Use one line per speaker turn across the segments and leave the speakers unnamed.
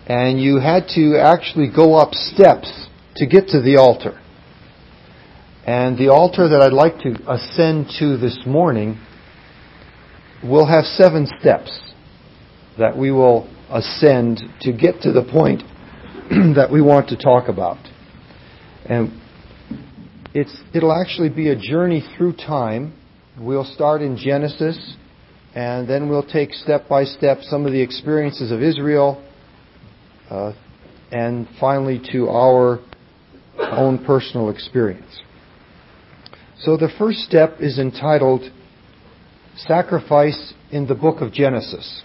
And you had to actually go up steps to get to the altar. And the altar that I'd like to ascend to this morning will have 7 steps that we will ascend to get to the point that we want to talk about. And it'll actually be a journey through time. We'll start in Genesis, and then we'll take step by step some of the experiences of Israel, and finally to our own personal experience. So the first step is entitled Sacrifice in the Book of Genesis.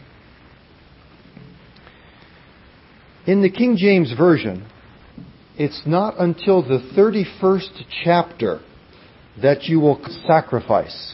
In the King James Version, it's not until the 31st chapter that you will sacrifice.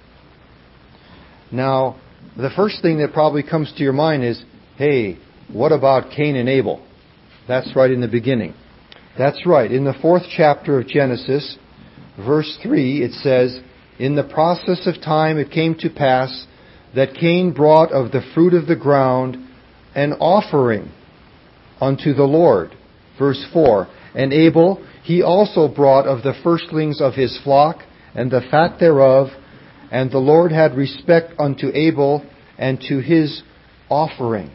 Now, the first thing that probably comes to your mind is, hey, what about Cain and Abel? That's right in the beginning. That's right. In the 4th chapter of Genesis, verse 3, it says, "In the process of time it came to pass that Cain brought of the fruit of the ground an offering unto the Lord." Verse 4, "And Abel, he also brought of the firstlings of his flock and the fat thereof, and the Lord had respect unto Abel and to his offering."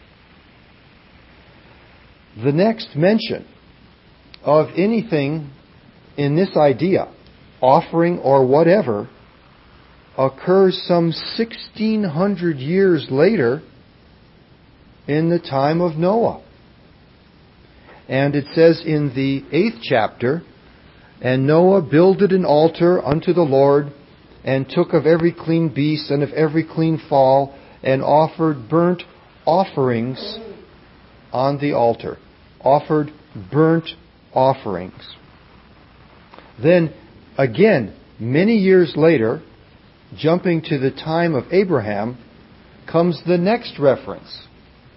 The next mention of anything in this idea, offering or whatever, occurs some 1,600 years later in the time of Noah. And it says in the 8th chapter, "And Noah builded an altar unto the Lord, and took of every clean beast and of every clean fowl, and offered burnt offerings on the altar." Offered burnt offerings. Then, again, many years later, jumping to the time of Abraham, comes the next reference.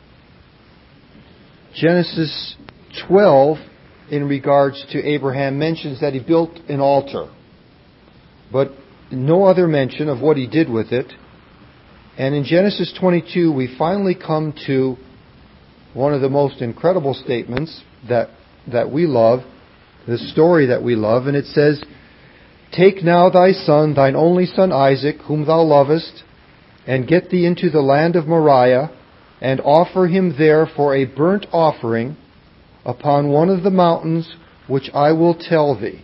Genesis 12, in regards to Abraham, mentions that he built an altar, but no other mention of what he did with it. And in Genesis 22, we finally come to one of the most incredible statements that we love, the story that we love, and it says, "Take now thy son, thine only son Isaac, whom thou lovest, and get thee into the land of Moriah, and offer him there for a burnt offering upon one of the mountains which I will tell thee."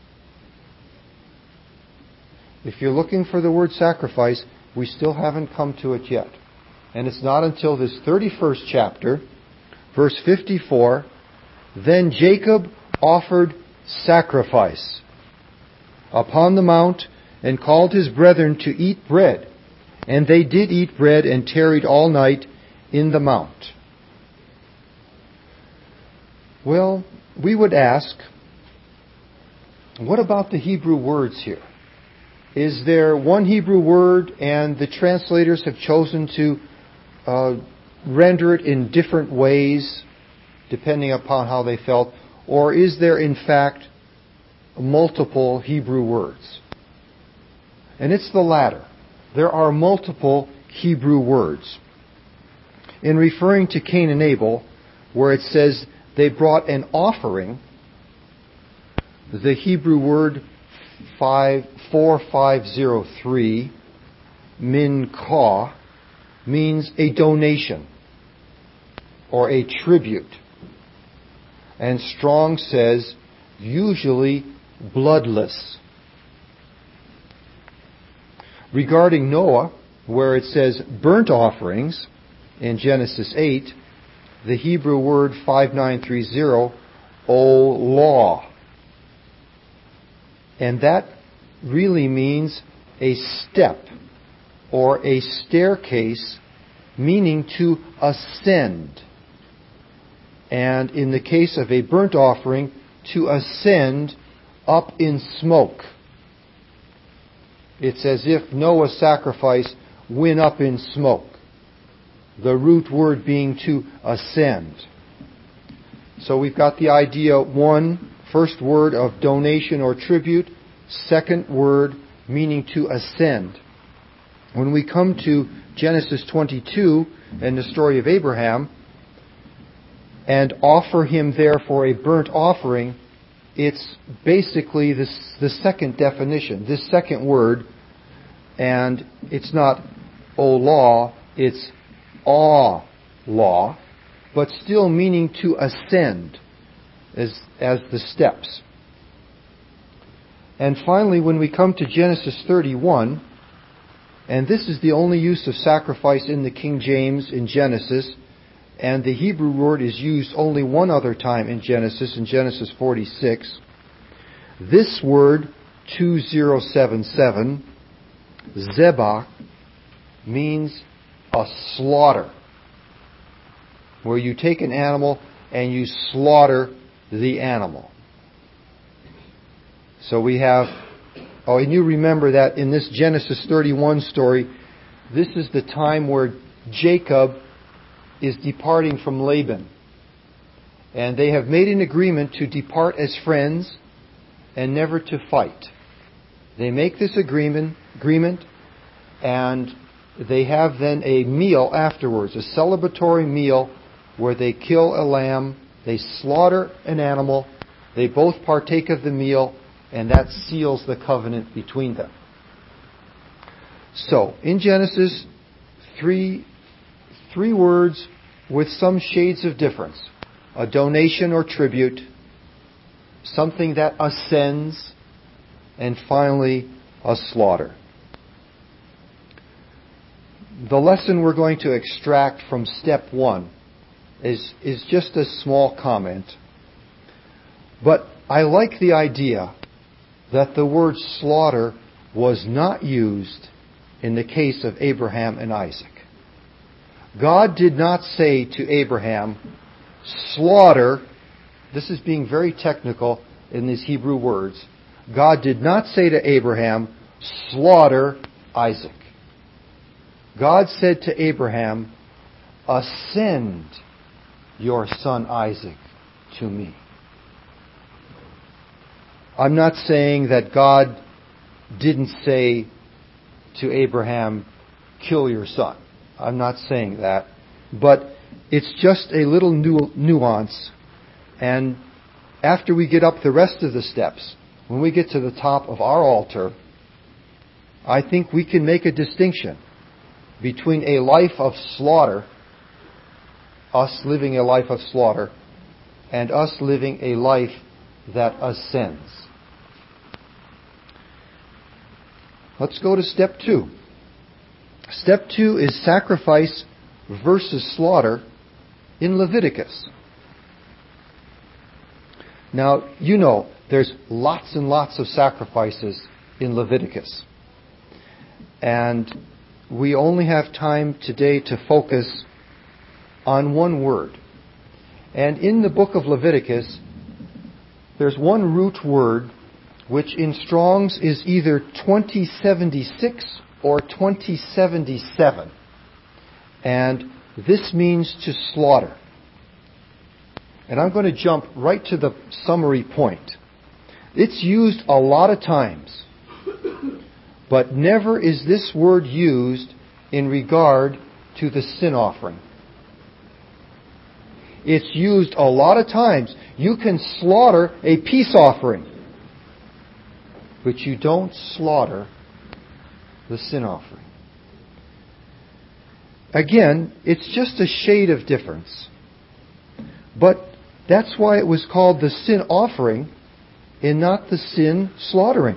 If you're looking for the word sacrifice, we still haven't come to it yet. And it's not until this 31st chapter, verse 54, "Then Jacob offered sacrifice upon the mount, and called his brethren to eat bread. And they did eat bread, and tarried all night in the mount." Well, we would ask, what about the Hebrew words here? Is there one Hebrew word and the translators have chosen to render it in different ways depending upon how they felt? Or is there in fact multiple Hebrew words? And it's the latter. There are multiple Hebrew words. In referring to Cain and Abel, where it says they brought an offering, the Hebrew word 4503, min ka, means a donation or a tribute. And Strong says, usually bloodless. Regarding Noah, where it says burnt offerings in Genesis 8, the Hebrew word 5930, law. And that really means a step or a staircase, meaning to ascend. And in the case of a burnt offering, to ascend up in smoke. It's as if Noah's sacrifice went up in smoke. The root word being to ascend. So we've got the idea, first word of donation or tribute, second word meaning to ascend. When we come to Genesis 22 and the story of Abraham, and offer him there for a burnt offering, it's basically the second definition, this second word, and it's not law, it's law, but still meaning to ascend as the steps. And finally, when we come to Genesis 31, and this is the only use of sacrifice in the King James in Genesis, and the Hebrew word is used only one other time in Genesis 46. This word, 2077, zebach, means a slaughter, where you take an animal and you slaughter the animal. So we have, and you remember that in this Genesis 31 story, this is the time where Jacob is departing from Laban. And they have made an agreement to depart as friends and never to fight. They make this agreement, and they have then a meal afterwards, a celebratory meal where they kill a lamb, they slaughter an animal, they both partake of the meal, and that seals the covenant between them. So, in Genesis, three words with some shades of difference. A donation or tribute, something that ascends, and finally, a slaughter. The lesson we're going to extract from step 1 is just a small comment. But I like the idea that the word slaughter was not used in the case of Abraham and Isaac. God did not say to Abraham, slaughter, this is being very technical in these Hebrew words, God did not say to Abraham, slaughter Isaac. God said to Abraham, ascend your son Isaac to me. I'm not saying that God didn't say to Abraham, kill your son. I'm not saying that. But it's just a little nuance. And after we get up the rest of the steps, when we get to the top of our altar, I think we can make a distinction between a life of slaughter, us living a life of slaughter, and us living a life that ascends. Let's go to step 2. Step 2 is sacrifice versus slaughter in Leviticus. Now, you know, there's lots and lots of sacrifices in Leviticus. And we only have time today to focus on one word. And in the book of Leviticus, there's one root word which in Strong's is either 2076 or 2077. And this means to slaughter. And I'm going to jump right to the summary point. It's used a lot of times, but never is this word used in regard to the sin offering. It's used a lot of times. You can slaughter a peace offering, but you don't slaughter the sin offering. Again, it's just a shade of difference. But that's why it was called the sin offering and not the sin slaughtering.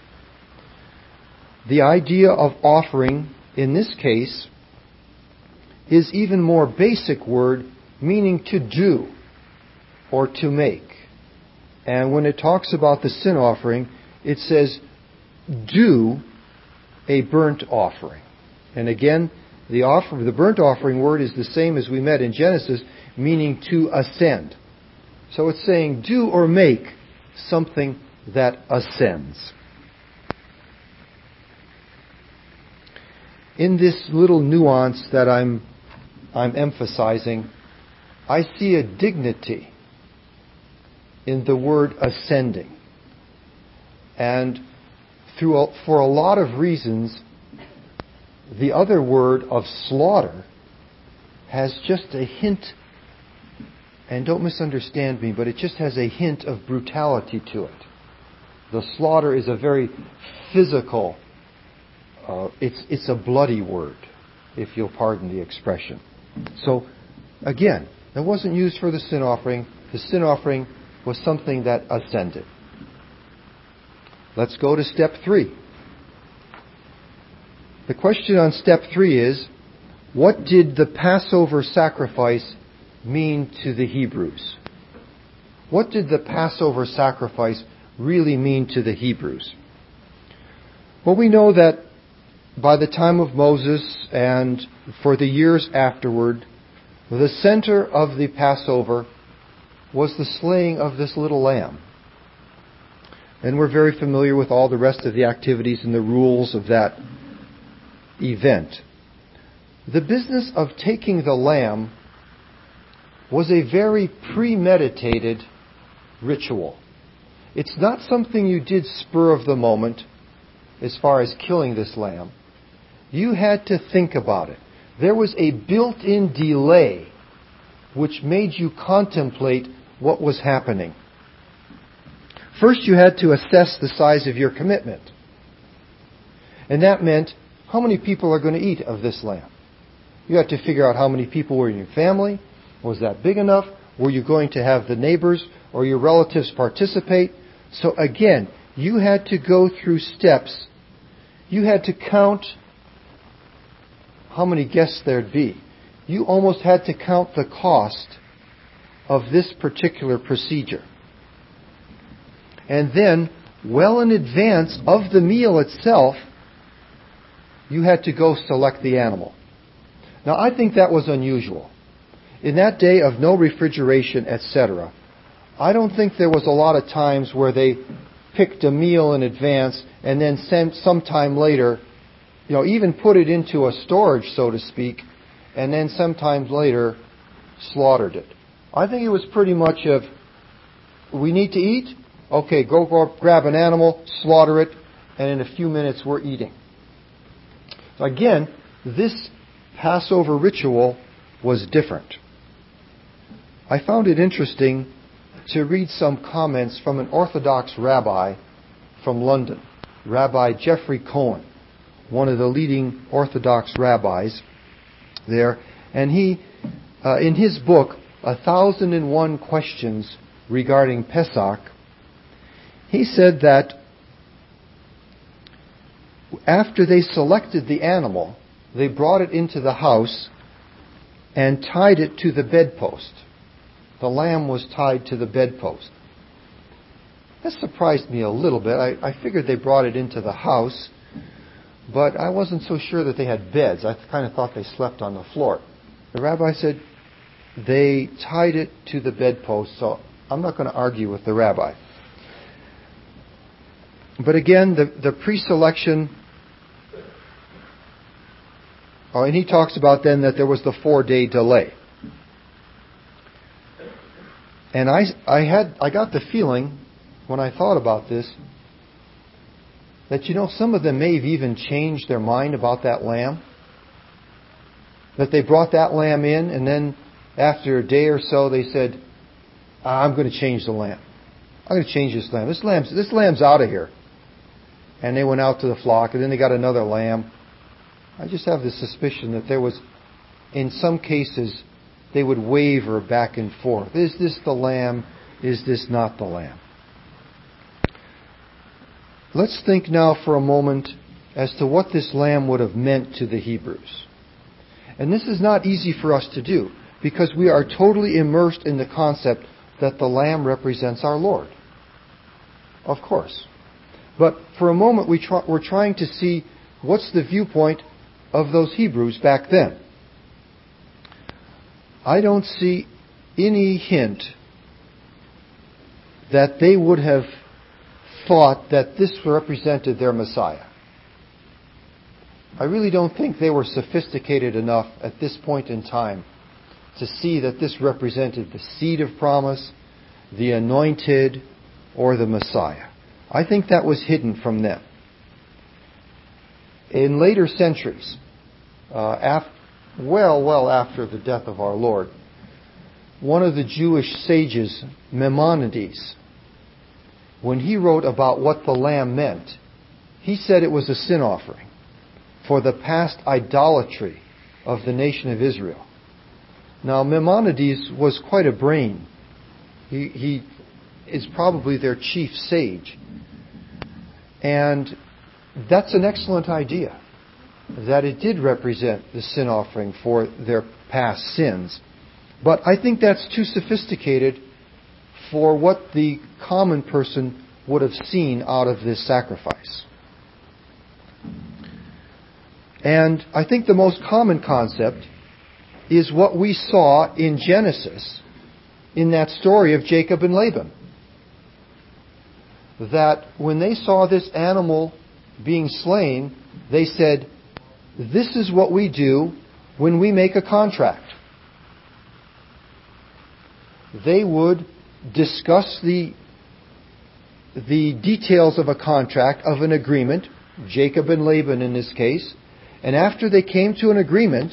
The idea of offering, in this case, is even more basic word, meaning to do or to make. And when it talks about the sin offering, it says, do a burnt offering. And again, the burnt offering word is the same as we met in Genesis, meaning to ascend. So it's saying, do or make something that ascends. In this little nuance that I'm emphasizing, I see a dignity in the word ascending. And for a lot of reasons, the other word of slaughter has just a hint And don't misunderstand me, but it just has a hint of brutality to it. The slaughter is a very physical, it's a bloody word, if you'll pardon the expression. So, again, it wasn't used for the sin offering. The sin offering was something that ascended. Let's go to step 3. The question on step 3 is, what did the Passover sacrifice mean to the Hebrews? What did the Passover sacrifice really mean to the Hebrews? Well, we know that by the time of Moses and for the years afterward, the center of the Passover was the slaying of this little lamb. And we're very familiar with all the rest of the activities and the rules of that event. The business of taking the lamb was a very premeditated ritual. It's not something you did spur of the moment as far as killing this lamb. You had to think about it. There was a built-in delay which made you contemplate what was happening. First, you had to assess the size of your commitment. And that meant, how many people are going to eat of this lamb? You had to figure out how many people were in your family. Was that big enough? Were you going to have the neighbors or your relatives participate? So again, you had to go through steps. You had to count how many guests there'd be. You almost had to count the cost of this particular procedure. And then, well in advance of the meal itself, you had to go select the animal. Now, I think that was unusual. In that day of no refrigeration, etc., I don't think there was a lot of times where they picked a meal in advance and then sometime later, even put it into a storage, so to speak, and then sometime later slaughtered it. I think it was pretty much of, we need to eat? Okay, go grab an animal, slaughter it, and in a few minutes we're eating. Again, this Passover ritual was different. I found it interesting to read some comments from an Orthodox rabbi from London, Rabbi Jeffrey Cohen, one of the leading Orthodox rabbis there. And he, in his book, 1001 Questions Regarding Pesach, he said that after they selected the animal, they brought it into the house and tied it to the bedpost. The lamb was tied to the bedpost. That surprised me a little bit. I figured they brought it into the house, but I wasn't so sure that they had beds. I kind of thought they slept on the floor. The rabbi said they tied it to the bedpost, so I'm not going to argue with the rabbi. But again, the pre-selection, and he talks about then that there was the 4-day delay. And I got the feeling, when I thought about this, that some of them may have even changed their mind about that lamb. That they brought that lamb in, and then after a day or so they said, I'm going to change the lamb. I'm going to change this lamb. This lamb's out of here. And they went out to the flock, and then they got another lamb. I just have the suspicion that there was, in some cases, they would waver back and forth. Is this the lamb? Is this not the lamb? Let's think now for a moment as to what this lamb would have meant to the Hebrews. And this is not easy for us to do, because we are totally immersed in the concept that the lamb represents our Lord. Of course. But for a moment we're trying to see what's the viewpoint of those Hebrews back then. I don't see any hint that they would have thought that this represented their Messiah. I really don't think they were sophisticated enough at this point in time to see that this represented the seed of promise, the anointed, or the Messiah. I think that was hidden from them. In later centuries, well after the death of our Lord, one of the Jewish sages, Maimonides, when he wrote about what the lamb meant, he said it was a sin offering for the past idolatry of the nation of Israel. Now, Maimonides was quite a brain. He is probably their chief sage. And that's an excellent idea, that it did represent the sin offering for their past sins. But I think that's too sophisticated for what the common person would have seen out of this sacrifice. And I think the most common concept is what we saw in Genesis, in that story of Jacob and Laban. That when they saw this animal being slain, they said, "This is what we do when we make a contract." They would discuss the details of a contract, of an agreement, Jacob and Laban in this case, and after they came to an agreement,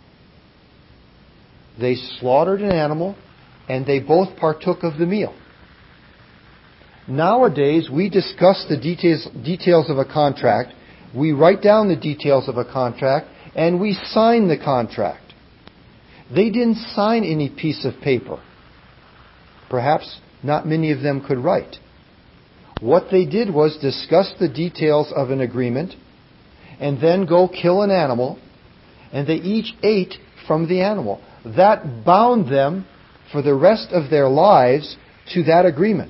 they slaughtered an animal and they both partook of the meal. Nowadays, we discuss the details of a contract, we write down the details of a contract, and we sign the contract. They didn't sign any piece of paper. Perhaps not many of them could write. What they did was discuss the details of an agreement and then go kill an animal, and they each ate from the animal. That bound them for the rest of their lives to that agreement.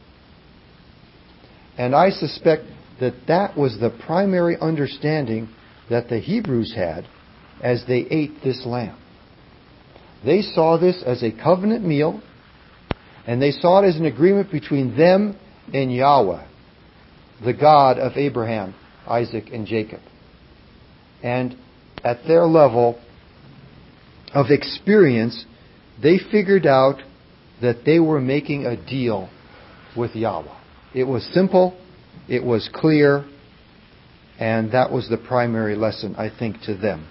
And I suspect that that was the primary understanding that the Hebrews had as they ate this lamb. They saw this as a covenant meal, and they saw it as an agreement between them and Yahweh, the God of Abraham, Isaac, and Jacob. And at their level of experience, they figured out that they were making a deal with Yahweh. It was simple, it was clear, and that was the primary lesson, I think, to them.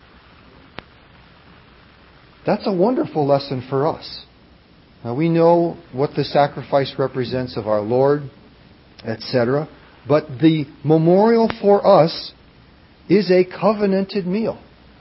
That's a wonderful lesson for us. Now, we know what the sacrifice represents of our Lord, etc. But the memorial for us is a covenanted meal.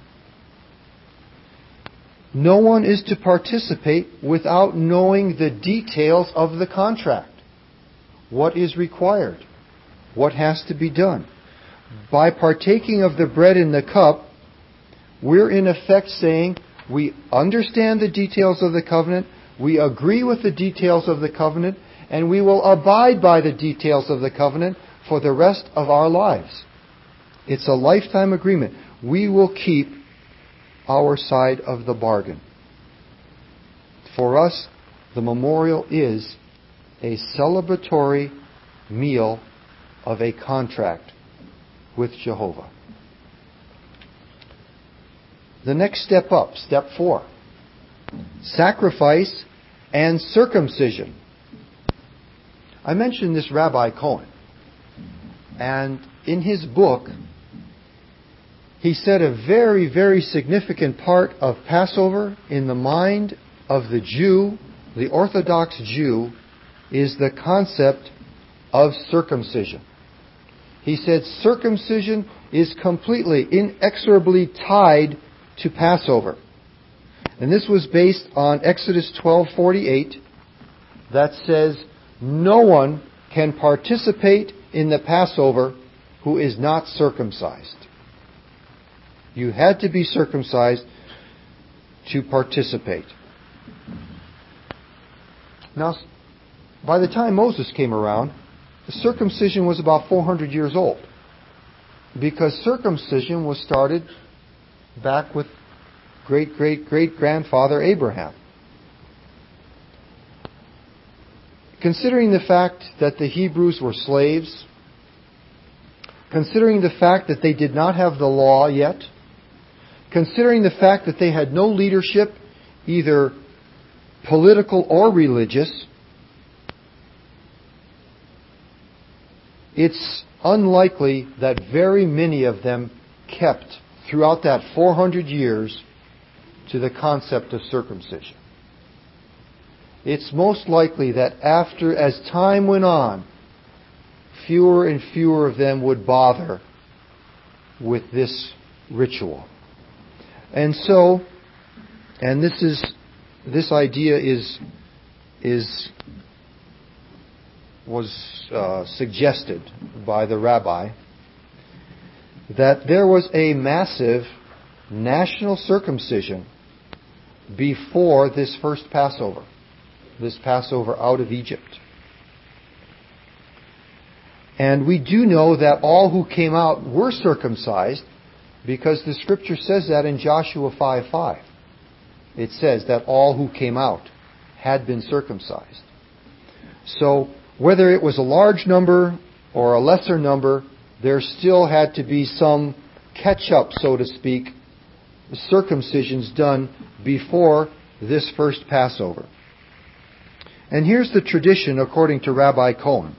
No one is to participate without knowing the details of the contract. What is required? What has to be done? By partaking of the bread and the cup, we're in effect saying we understand the details of the covenant, we agree with the details of the covenant, and we will abide by the details of the covenant for the rest of our lives. It's a lifetime agreement. We will keep our side of the bargain. For us, the memorial is a celebratory meal of a contract with Jehovah. The next step up, step 4. Sacrifice and circumcision. I mentioned this Rabbi Cohen. And in his book, he said a very, very significant part of Passover in the mind of the Jew, the Orthodox Jew, is the concept of circumcision. He said circumcision is completely, inexorably tied to Passover. And this was based on Exodus 12:48 that says, "No one can participate in the Passover who is not circumcised." You had to be circumcised to participate. Now, by the time Moses came around, the circumcision was about 400 years old, because circumcision was started back with great-great-great-grandfather Abraham. Considering the fact that the Hebrews were slaves, considering the fact that they did not have the law yet, considering the fact that they had no leadership, either political or religious, it's unlikely that very many of them kept, throughout that 400 years, to the concept of circumcision. it's most likely that as time went on, fewer and fewer of them would bother with this ritual. And so, and this idea was suggested by the rabbi, that there was a massive national circumcision before this first Passover, this Passover out of Egypt. And we do know that all who came out were circumcised, because the Scripture says that in Joshua 5:5. It says that all who came out had been circumcised. So whether it was a large number or a lesser number, there still had to be some catch-up, so to speak, circumcisions done before this first Passover. And here's the tradition according to Rabbi Cohen.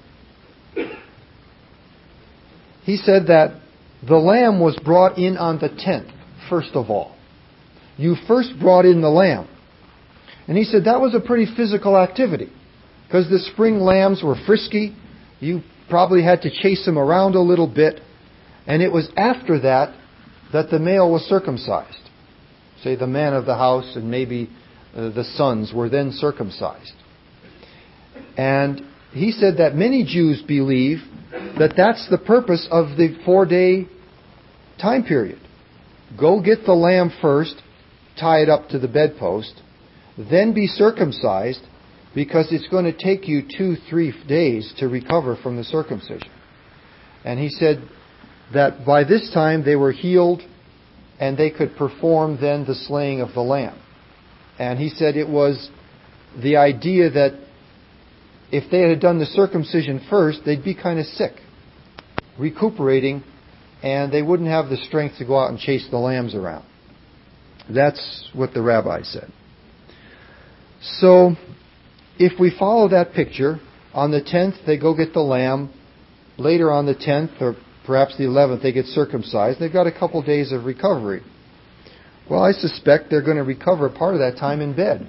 He said that the lamb was brought in on the 10th, first of all. You first brought in the lamb. And he said that was a pretty physical activity, because the spring lambs were frisky. You probably had to chase them around a little bit. And it was after that the male was circumcised. Say the man of the house and maybe the sons were then circumcised. And he said that many Jews believe that that's the purpose of the 4-day time period. Go get the lamb first, tie it up to the bedpost, then be circumcised, because it's going to take you 2-3 days to recover from the circumcision. And he said that by this time they were healed and they could perform then the slaying of the lamb. And he said it was the idea that if they had done the circumcision first, they'd be kind of sick, recuperating, and they wouldn't have the strength to go out and chase the lambs around. That's what the rabbi said. So, if we follow that picture, on the 10th they go get the lamb. Later on the 10th, or perhaps the 11th, they get circumcised. They've got a couple days of recovery. Well, I suspect they're going to recover part of that time in bed.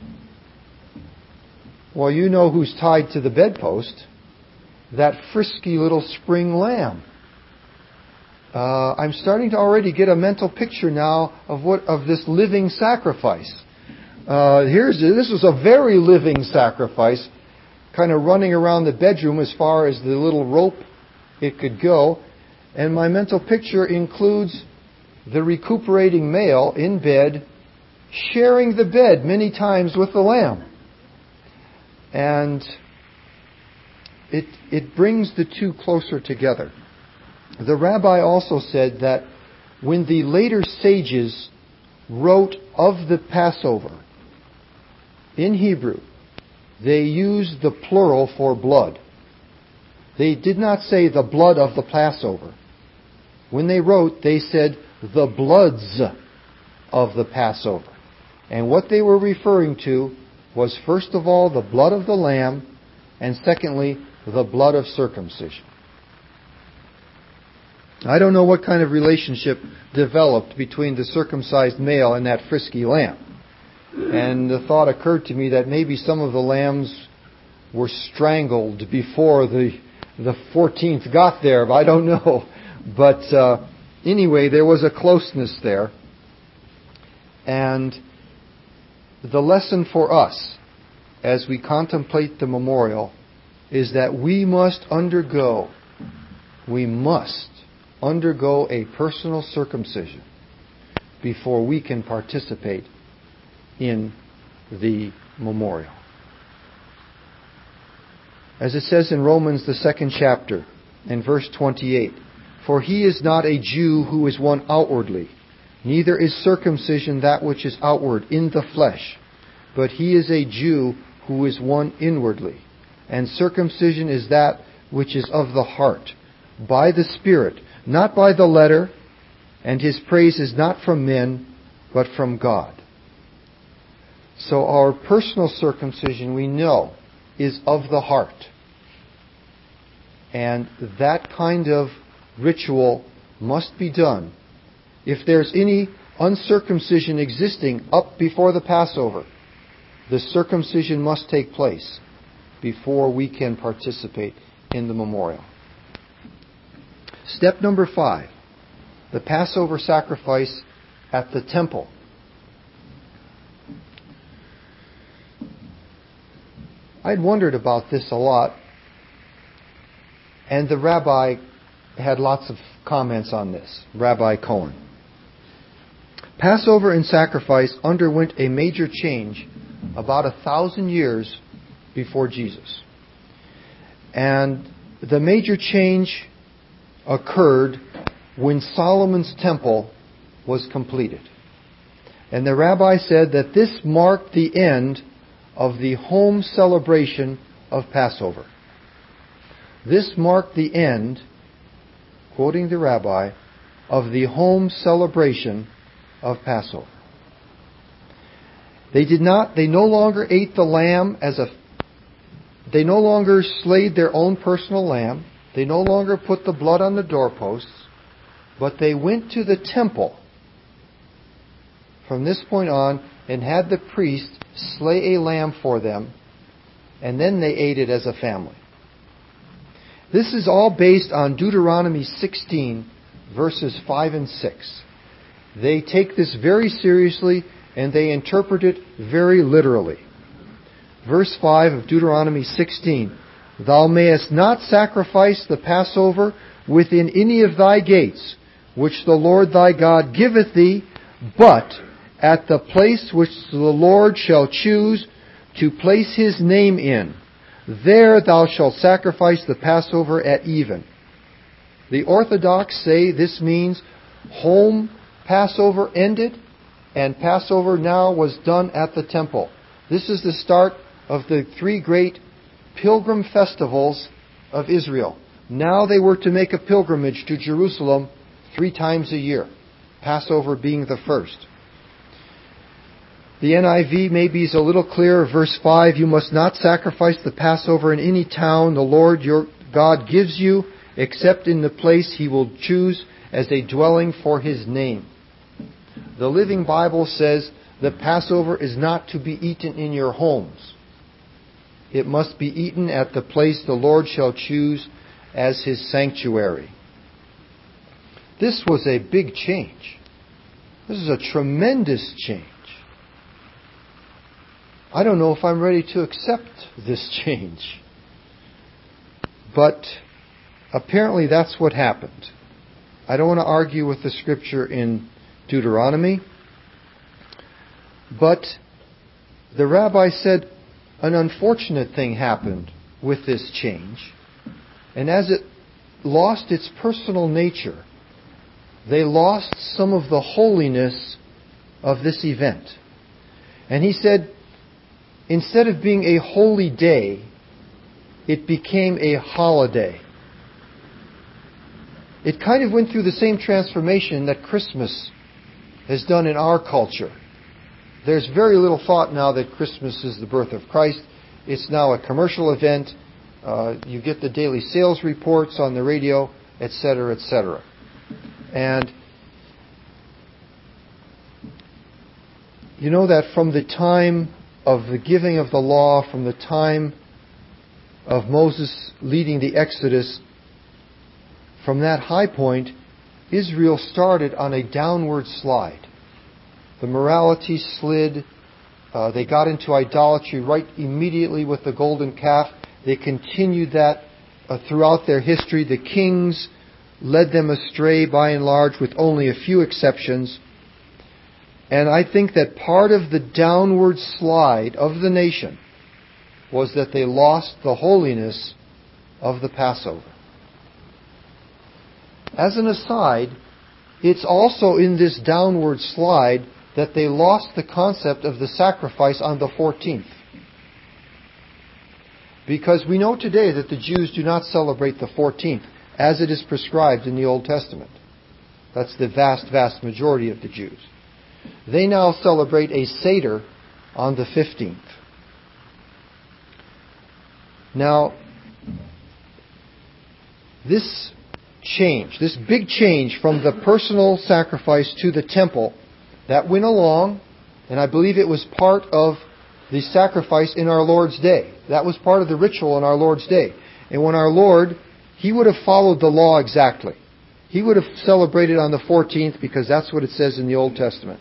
Well, you know who's tied to the bedpost? That frisky little spring lamb. I'm starting to already get a mental picture now of this living sacrifice. This was a very living sacrifice, kind of running around the bedroom as far as the little rope it could go. And my mental picture includes the recuperating male in bed, sharing the bed many times with the lamb. And it brings the two closer together. The rabbi also said that when the later sages wrote of the Passover in Hebrew, they used the plural for blood. They did not say the blood of the Passover. When they wrote, they said the bloods of the Passover. And what they were referring to was, first of all, the blood of the lamb, and secondly, the blood of circumcision. I don't know what kind of relationship developed between the circumcised male and that frisky lamb. And the thought occurred to me that maybe some of the lambs were strangled before the 14th got there. I don't know. But anyway, there was a closeness there. And the lesson for us as we contemplate the memorial is that we must undergo a personal circumcision before we can participate in the memorial. As it says in Romans, the 2nd chapter, in verse 28, "For he is not a Jew who is one outwardly, neither is circumcision that which is outward in the flesh, but he is a Jew who is one inwardly. And circumcision is that which is of the heart, by the Spirit, not by the letter, and his praise is not from men, but from God." So our personal circumcision, we know, is of the heart. And that kind of ritual must be done. If there's any uncircumcision existing up before the Passover, the circumcision must take place before we can participate in the memorial. Step number 5, the Passover sacrifice at the temple. I'd wondered about this a lot, and the rabbi had lots of comments on this, Rabbi Cohen. Passover and sacrifice underwent a major change about 1,000 years before Jesus. And the major change occurred when Solomon's temple was completed. And the rabbi said that this marked the end of the home celebration of Passover. This marked the end, quoting the rabbi, of the home celebration of Passover. They no longer ate the lamb they no longer slayed their own personal lamb. They no longer put the blood on the doorposts, but they went to the temple from this point on and had the priest slay a lamb for them, and then they ate it as a family. This is all based on Deuteronomy 16, verses 5 and 6. They take this very seriously and they interpret it very literally. Verse 5 of Deuteronomy 16, Thou mayest not sacrifice the Passover within any of thy gates, which the Lord thy God giveth thee, but at the place which the Lord shall choose to place His name in. There thou shalt sacrifice the Passover at even. The Orthodox say this means home Passover ended, and Passover now was done at the temple. This is the start of the 3 great pilgrim festivals of Israel. Now they were to make a pilgrimage to Jerusalem 3 times a year, Passover being the first. The NIV maybe is a little clearer. Verse 5, You must not sacrifice the Passover in any town the Lord your God gives you, except in the place He will choose as a dwelling for His name. The Living Bible says the Passover is not to be eaten in your homes. It must be eaten at the place the Lord shall choose as His sanctuary. This was a big change. This is a tremendous change. I don't know if I'm ready to accept this change. But apparently that's what happened. I don't want to argue with the scripture in Deuteronomy. But the rabbi said an unfortunate thing happened with this change. And as it lost its personal nature, they lost some of the holiness of this event. And he said, instead of being a holy day, it became a holiday. It kind of went through the same transformation that Christmas has done in our culture. There's very little thought now that Christmas is the birth of Christ. It's now a commercial event. You get the daily sales reports on the radio, etc., etc. And you know that from the time of the giving of the law, from the time of Moses leading the Exodus, from that high point, Israel started on a downward slide. The morality slid. They got into idolatry right immediately with the golden calf. They continued that throughout their history. The kings led them astray by and large, with only a few exceptions. And I think that part of the downward slide of the nation was that they lost the holiness of the Passover. As an aside, it's also in this downward slide that they lost the concept of the sacrifice on the 14th. Because we know today that the Jews do not celebrate the 14th as it is prescribed in the Old Testament. That's the vast, vast majority of the Jews. They now celebrate a Seder on the 15th. Now, this change, this big change from the personal sacrifice to the temple, that went along, and I believe it was part of the sacrifice in our Lord's day. That was part of the ritual in our Lord's day. And when our Lord, He would have followed the law exactly. He would have celebrated on the 14th because that's what it says in the Old Testament.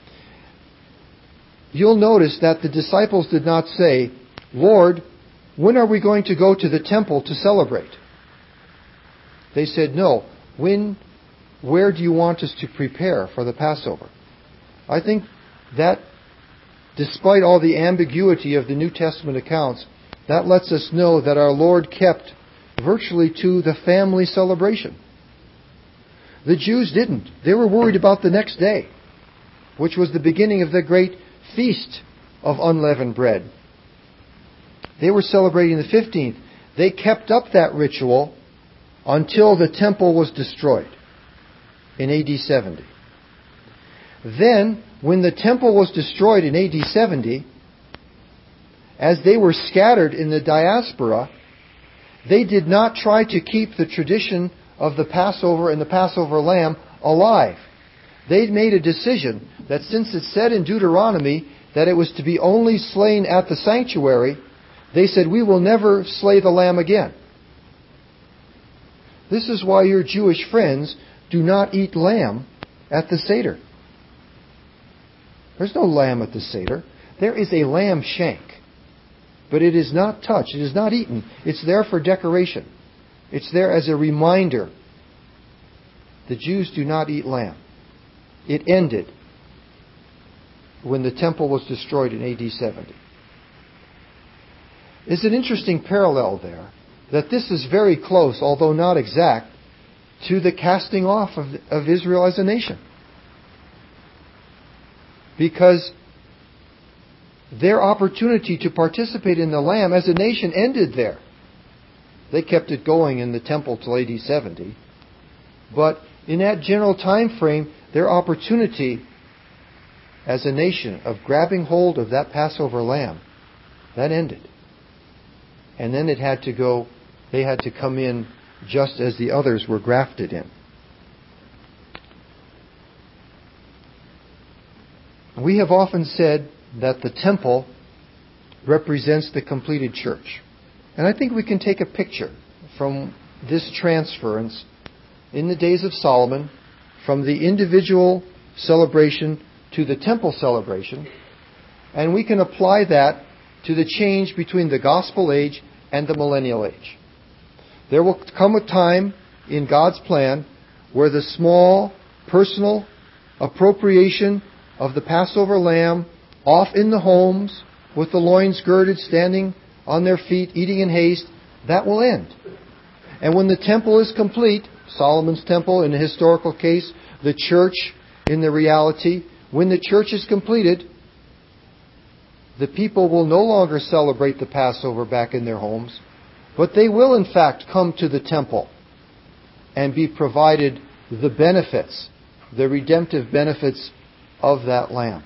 You'll notice that the disciples did not say, Lord, when are we going to go to the temple to celebrate? They said, no. Where do you want us to prepare for the Passover? I think that, despite all the ambiguity of the New Testament accounts, that lets us know that our Lord kept virtually to the family celebration. The Jews didn't. They were worried about the next day, which was the beginning of the great feast of unleavened bread. They were celebrating the 15th. They kept up that ritual until the temple was destroyed in AD 70. Then, when the temple was destroyed in AD 70, as they were scattered in the diaspora, they did not try to keep the tradition of the Passover and the Passover lamb alive. They made a decision that since it said in Deuteronomy that it was to be only slain at the sanctuary, they said, we will never slay the lamb again. This is why your Jewish friends do not eat lamb at the Seder. There's no lamb at the Seder. There is a lamb shank. But it is not touched. It is not eaten. It's there for decoration. It's there as a reminder. The Jews do not eat lamb. It ended when the temple was destroyed in AD 70. It's an interesting parallel there, that this is very close, although not exact, to the casting off of Israel as a nation. Because their opportunity to participate in the Lamb as a nation ended there. They kept it going in the temple till AD 70. But in that general time frame, their opportunity as a nation of grabbing hold of that Passover lamb, that ended. And then they had to come in just as the others were grafted in. We have often said that the temple represents the completed church. And I think we can take a picture from this transference in the days of Solomon from the individual celebration to the temple celebration, and we can apply that to the change between the gospel age and the millennial age. There will come a time in God's plan where the small personal appropriation of the Passover lamb off in the homes with the loins girded, standing on their feet, eating in haste, that will end. And when the temple is complete, Solomon's temple in the historical case, the church in the reality, when the church is completed, the people will no longer celebrate the Passover back in their homes, but they will in fact come to the temple and be provided the benefits, the redemptive benefits of that lamb.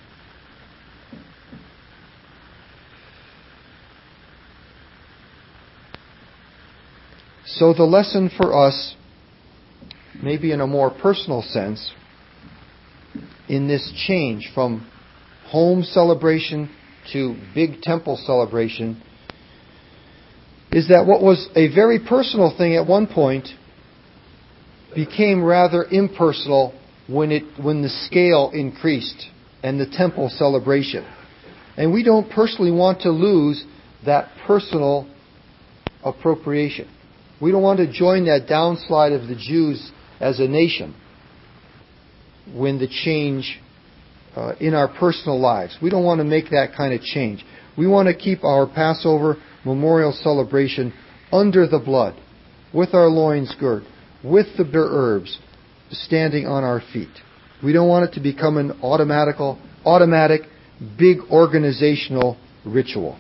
So the lesson for us, maybe in a more personal sense, in this change from home celebration to big temple celebration, is that what was a very personal thing at one point became rather impersonal when the scale increased and the temple celebration. And we don't personally want to lose that personal appropriation. We don't want to join that downslide of the Jews as a nation when the change in our personal lives. We don't want to make that kind of change. We want to keep our Passover memorial celebration under the blood, with our loins girt, with the bitter herbs, standing on our feet. We don't want it to become an automatic, big organizational ritual.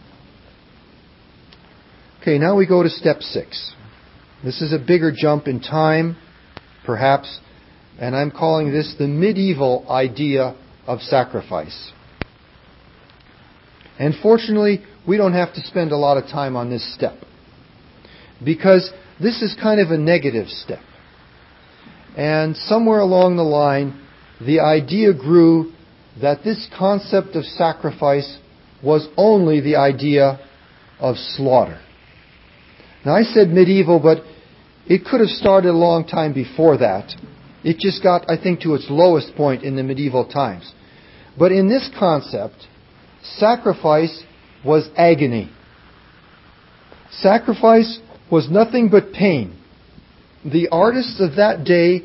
Okay, now we go to step 6. This is a bigger jump in time, perhaps, and I'm calling this the medieval idea of sacrifice. And fortunately, we don't have to spend a lot of time on this step, because this is kind of a negative step. And somewhere along the line, the idea grew that this concept of sacrifice was only the idea of slaughter. Now I said medieval, but it could have started a long time before that. It just got, I think, to its lowest point in the medieval times. But in this concept, sacrifice was agony. Sacrifice was nothing but pain. The artists of that day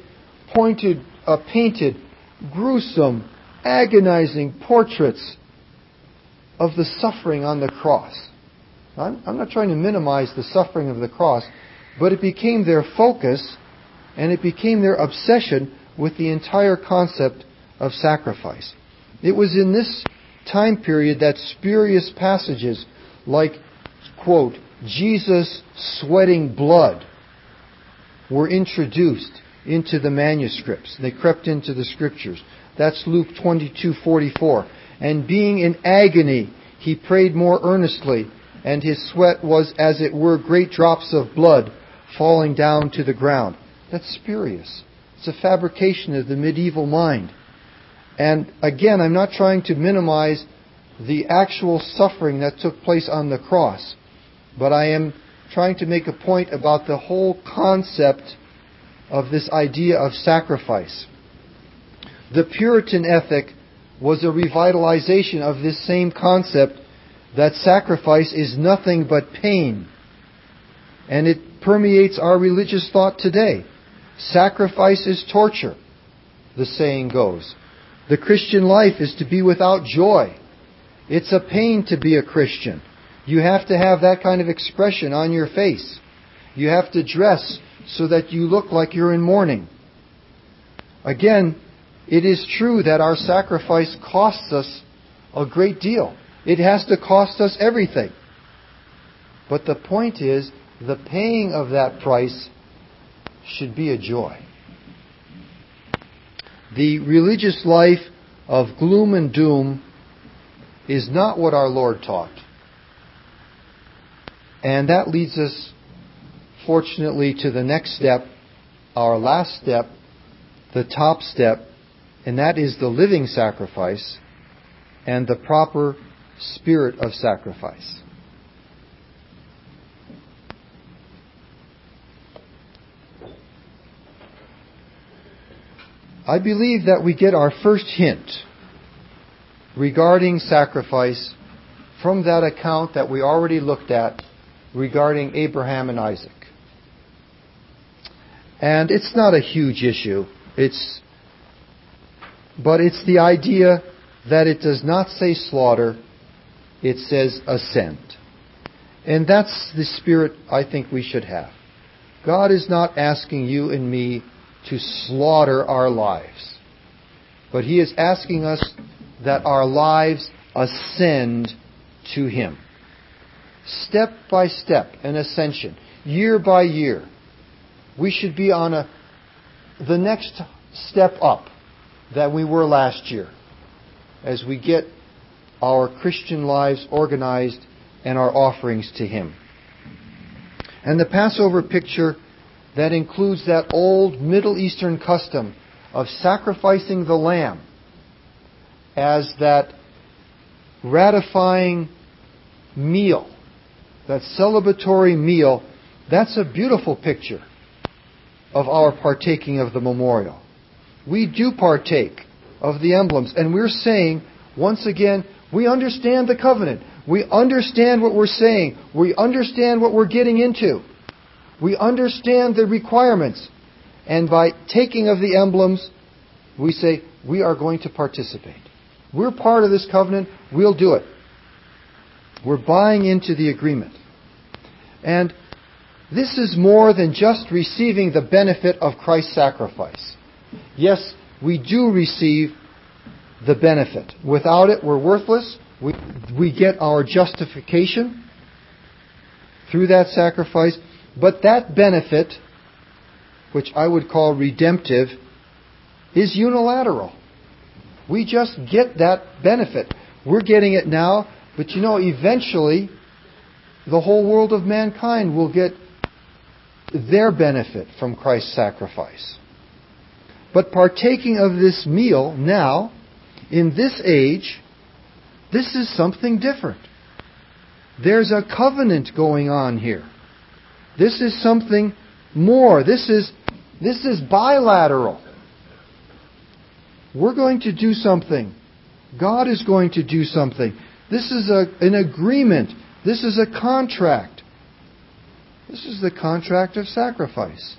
painted gruesome, agonizing portraits of the suffering on the cross. I'm not trying to minimize the suffering of the cross, but it became their focus and it became their obsession with the entire concept of sacrifice. It was in this time period that spurious passages like, quote, Jesus sweating blood were introduced into the manuscripts. They crept into the scriptures. That's Luke 22:44. And being in agony, he prayed more earnestly, and his sweat was, as it were, great drops of blood falling down to the ground. That's spurious. It's a fabrication of the medieval mind. And again, I'm not trying to minimize the actual suffering that took place on the cross, but I am trying to make a point about the whole concept of this idea of sacrifice. The Puritan ethic was a revitalization of this same concept that sacrifice is nothing but pain. And it permeates our religious thought today. Sacrifice is torture, the saying goes. The Christian life is to be without joy. It's a pain to be a Christian. You have to have that kind of expression on your face. You have to dress so that you look like you're in mourning. Again, it is true that our sacrifice costs us a great deal. It has to cost us everything. But the point is, the paying of that price should be a joy. The religious life of gloom and doom is not what our Lord taught. And that leads us, fortunately, to the next step, our last step, the top step, and that is the living sacrifice and the proper spirit of sacrifice. I believe that we get our first hint regarding sacrifice from that account that we already looked at regarding Abraham and Isaac. And it's not a huge issue. But it's the idea that it does not say slaughter, it says ascend. And that's the spirit I think we should have. God is not asking you and me to slaughter our lives, but He is asking us that our lives ascend to Him. Step by step, an ascension. Year by year. We should be on the next step up that we were last year as we get our Christian lives organized and our offerings to Him. And the Passover picture that includes that old Middle Eastern custom of sacrificing the lamb as that ratifying meal, that celebratory meal, that's a beautiful picture of our partaking of the memorial. We do partake of the emblems, and we're saying, once again, we understand the covenant. We understand what we're saying. We understand what we're getting into. We understand the requirements. And by taking of the emblems, we say, we are going to participate. We're part of this covenant. We'll do it. We're buying into the agreement. And this is more than just receiving the benefit of Christ's sacrifice. Yes, we do receive the benefit. Without it, we're worthless. We get our justification through that sacrifice. But that benefit, which I would call redemptive, is unilateral. We just get that benefit. We're getting it now, but eventually the whole world of mankind will get their benefit from Christ's sacrifice. But partaking of this meal now, in this age, This is something different. There's a covenant going on here. This is something more. This is bilateral. We're going to do something. God is going to do something. This is an agreement. This is a contract. This is the contract of sacrifice.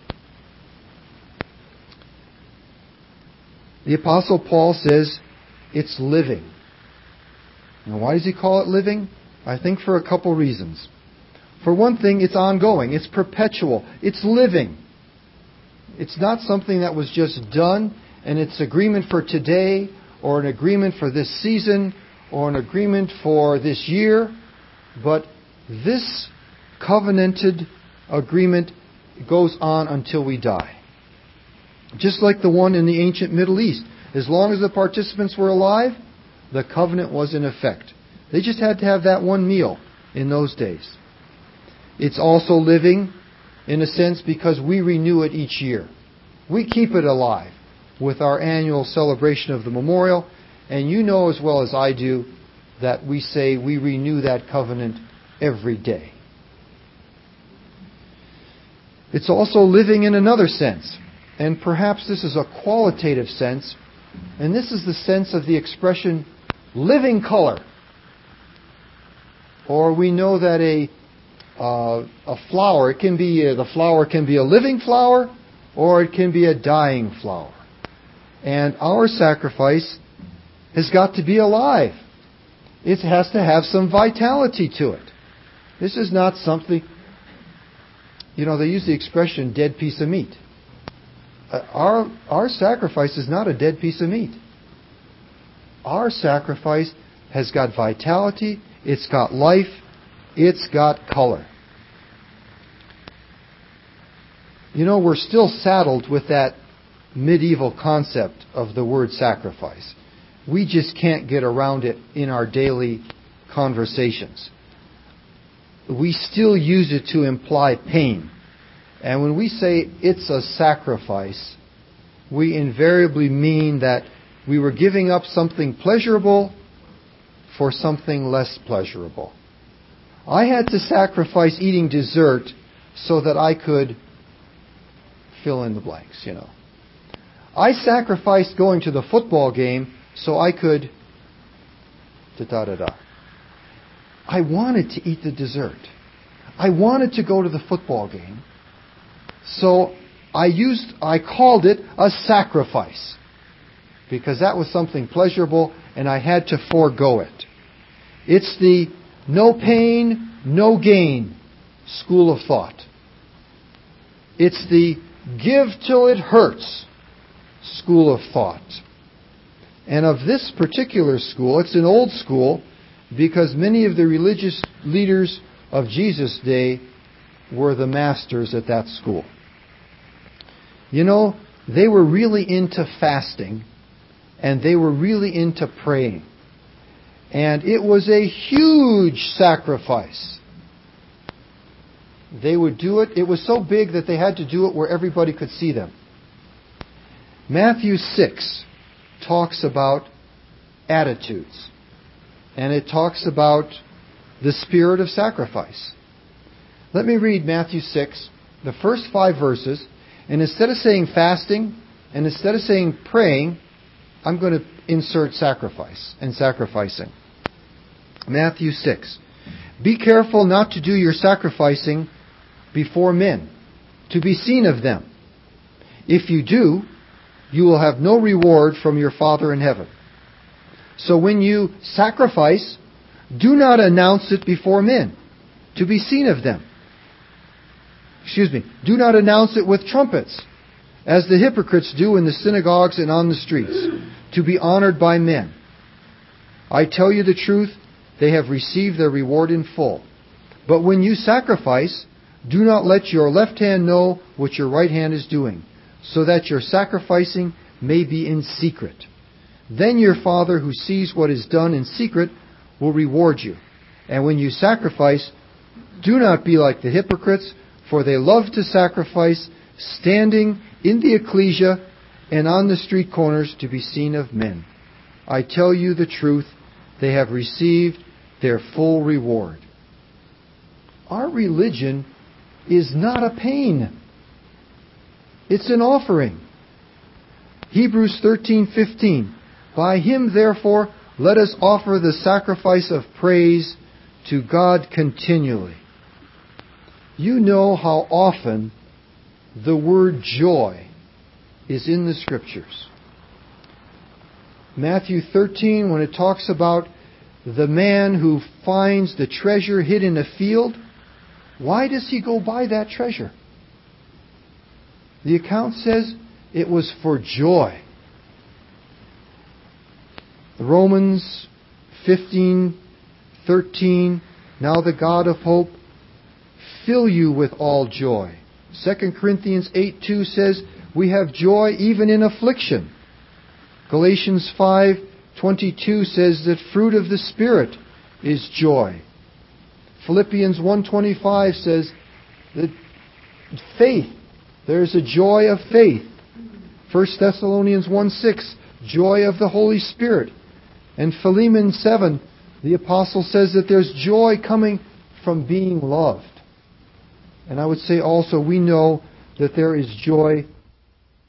The Apostle Paul says it's living. Now, why does he call it living? I think for a couple reasons. For one thing, it's ongoing. It's perpetual. It's living. It's not something that was just done and it's agreement for today or an agreement for this season or an agreement for this year. But this covenanted agreement goes on until we die. Just like the one in the ancient Middle East. As long as the participants were alive, the covenant was in effect. They just had to have that one meal in those days. It's also living, in a sense, because we renew it each year. We keep it alive with our annual celebration of the memorial. And you know as well as I do that we say we renew that covenant every day. It's also living in another sense. And perhaps this is a qualitative sense. And this is the sense of the expression living color. Or we know that a flower, the flower can be a living flower or it can be a dying flower. And our sacrifice has got to be alive. It has to have some vitality to it. This is not something, they use the expression dead piece of meat. Our sacrifice is not a dead piece of meat. Our sacrifice has got vitality, it's got life, it's got color. We're still saddled with that medieval concept of the word sacrifice. We just can't get around it in our daily conversations. We still use it to imply pain. And when we say it's a sacrifice, we invariably mean that we were giving up something pleasurable for something less pleasurable. I had to sacrifice eating dessert so that I could fill in the blanks, I sacrificed going to the football game so I could da-da-da-da. I wanted to eat the dessert. I wanted to go to the football game. So I called it a sacrifice because that was something pleasurable and I had to forego it. It's the no pain, no gain school of thought. It's the give till it hurts school of thought. And of this particular school, it's an old school because many of the religious leaders of Jesus' day were the masters at that school. They were really into fasting and they were really into praying. And it was a huge sacrifice. They would do it. It was so big that they had to do it where everybody could see them. Matthew 6 talks about attitudes. And it talks about the spirit of sacrifice. Let me read Matthew 6, the first 5 verses. And instead of saying fasting, and instead of saying praying, I'm going to insert sacrifice and sacrificing. Matthew 6. Be careful not to do your sacrificing before men, to be seen of them. If you do, you will have no reward from your Father in heaven. So when you sacrifice, do not announce it before men, to be seen of them. Do not announce it with trumpets, as the hypocrites do in the synagogues and on the streets, to be honored by men. I tell you the truth, they have received their reward in full. But when you sacrifice, do not let your left hand know what your right hand is doing, so that your sacrificing may be in secret. Then your Father who sees what is done in secret will reward you. And when you sacrifice, do not be like the hypocrites, for they love to sacrifice standing in the ecclesia and on the street corners to be seen of men. I tell you the truth, they have received their full reward. Our religion is not a pain. It's an offering. Hebrews 13:15. By him, therefore, let us offer the sacrifice of praise to God continually. You know how often the word joy is in the Scriptures. Matthew 13, when it talks about the man who finds the treasure hid in a field, why does he go buy that treasure? The account says it was for joy. Romans 15:13, now the God of hope fill you with all joy. 2 Corinthians 8:2 says, we have joy even in affliction. Galatians 5:22 says that fruit of the Spirit is joy. Philippians 1:25 says that faith, there's a joy of faith. 1 Thessalonians 1:6, joy of the Holy Spirit. And Philemon 7, the apostle says that there's joy coming from being loved. And I would say also we know that there is joy